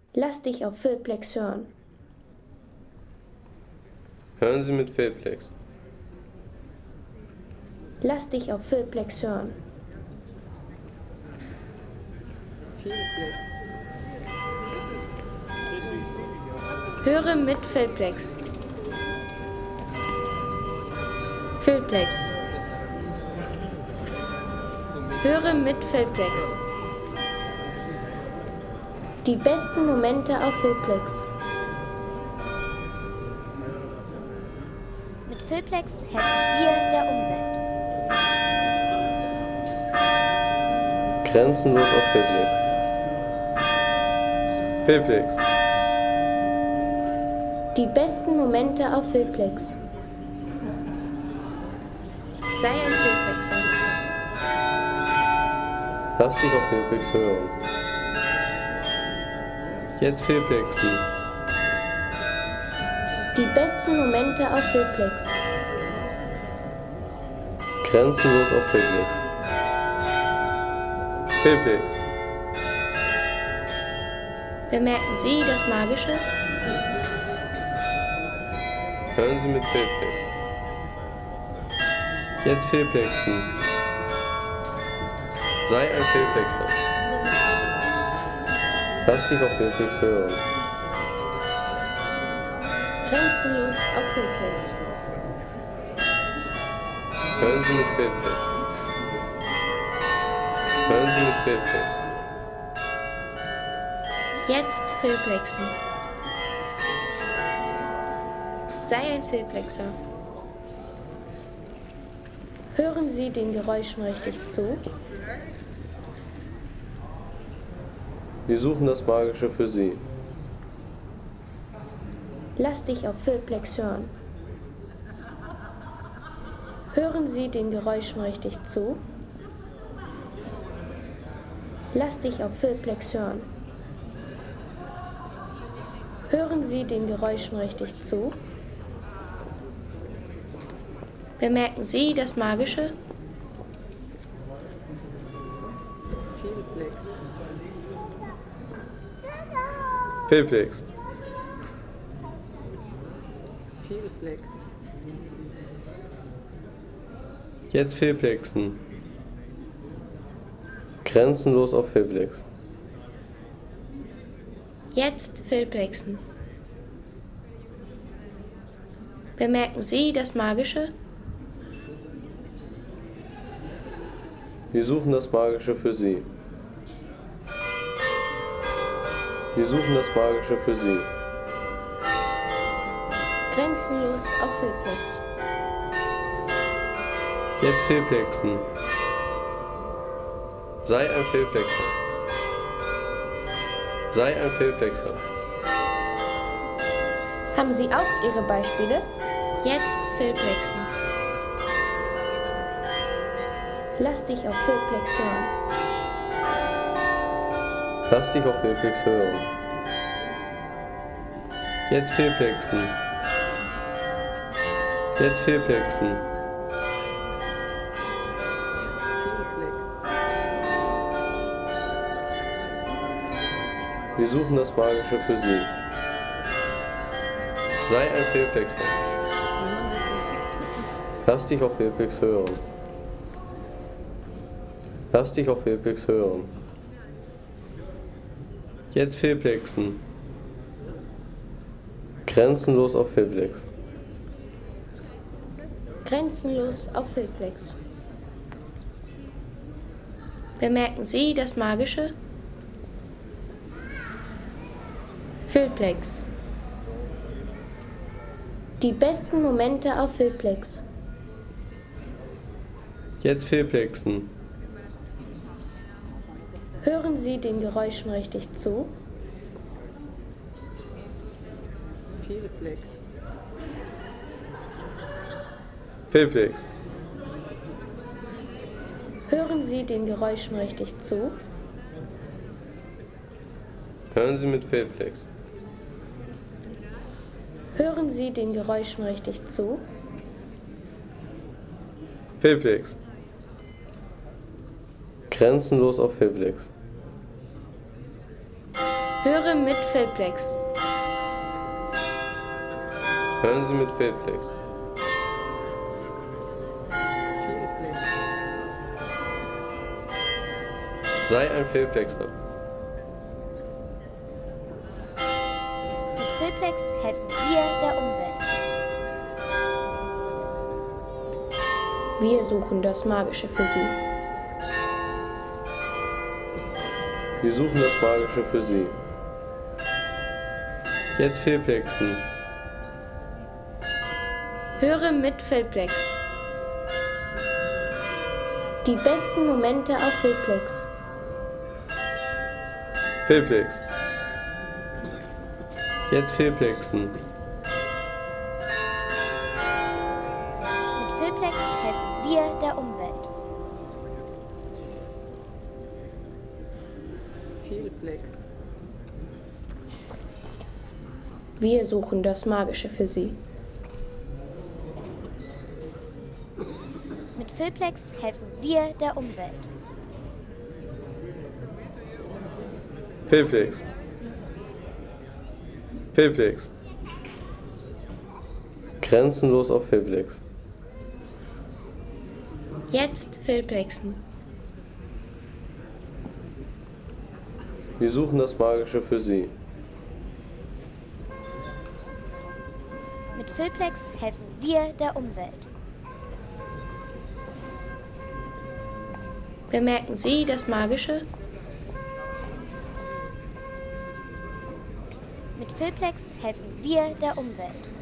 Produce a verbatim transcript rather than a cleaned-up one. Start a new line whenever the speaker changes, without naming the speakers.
Lass dich auf Filplex hören.
Hören Sie mit Filplex.
Lass dich auf Filplex hören.
Filplex.
Höre mit Filplex. Filplex. Höre mit Filplex. Die besten Momente auf Filplex.
Mit Filplex helfen wir der Umwelt.
Grenzenlos auf Filplex. Filplex.
Die besten Momente auf Filplex. Sei ein Filplexer.
Lass dich auf Filplex hören. Jetzt Filplexen.
Die besten Momente auf Filplex.
Grenzenlos auf Filplex. Filplex.
Bemerken Sie das Magische?
Hören Sie mit Filplex. Jetzt Filplexen. Sei ein Filplexer. Lass dich auf Filplex hören.
Grenzenlos auf Filplex.
Hören Sie mit Filplex. Hören Sie mit Filplex.
Jetzt Filplexen. Sei ein Filplexer. Hören Sie den Geräuschen richtig zu?
Wir suchen das Magische für Sie.
Lass dich auf Filplex hören. Hören Sie den Geräuschen richtig zu? Lass dich auf Filplex hören. Hören Sie den Geräuschen richtig zu? Bemerken Sie das Magische?
Filplex.
Filplex.
Filplex.
Jetzt Filplexen. Grenzenlos auf Filplex.
Jetzt Filplexen. Bemerken Sie das Magische?
Wir suchen das Magische für Sie. Wir suchen das Magische für Sie.
Grenzenlos auf Filplex.
Jetzt Filplexen. Sei ein Filplexer. Sei ein Filplexer.
Haben Sie auch Ihre Beispiele? Jetzt Filplexen. Lass dich auf Filplex hören.
Lass dich auf Filplex hören. Jetzt Filplexen. Jetzt Filplexen.
Filplex.
Wir suchen das Magische für Sie. Sei ein Filplexer. Lass dich auf Filplex hören. Lass dich auf Filplex hören. Jetzt Filplexen. Grenzenlos auf Filplex.
Grenzenlos auf Filplex. Bemerken Sie das Magische? Filplex. Die besten Momente auf Filplex.
Jetzt Filplexen.
Hören Sie den Geräuschen richtig zu?
Filplex.
Filplex.
Hören Sie den Geräuschen richtig zu?
Hören Sie mit Filplex.
Hören Sie den Geräuschen richtig zu?
Filplex. Grenzenlos auf Filplex.
Höre mit Filplex.
Hören Sie mit Filplex.
Filplex.
Sei ein Filplexer.
Mit Filplex helfen wir der Umwelt.
Wir suchen das Magische für Sie.
Wir suchen das Magische für Sie. Jetzt Filplexen.
Höre mit Filplex. Die besten Momente auf Filplex.
Filplex. Jetzt Filplexen.
Mit Filplex helfen wir der Umwelt.
Filplex.
Wir suchen das Magische für Sie.
Mit Filplex helfen wir der Umwelt.
Filplex. Filplex. Grenzenlos auf Filplex.
Jetzt Filplexen.
Wir suchen das Magische für Sie.
Mit Filplex helfen wir der Umwelt.
Bemerken Sie das Magische?
Mit Filplex helfen wir der Umwelt.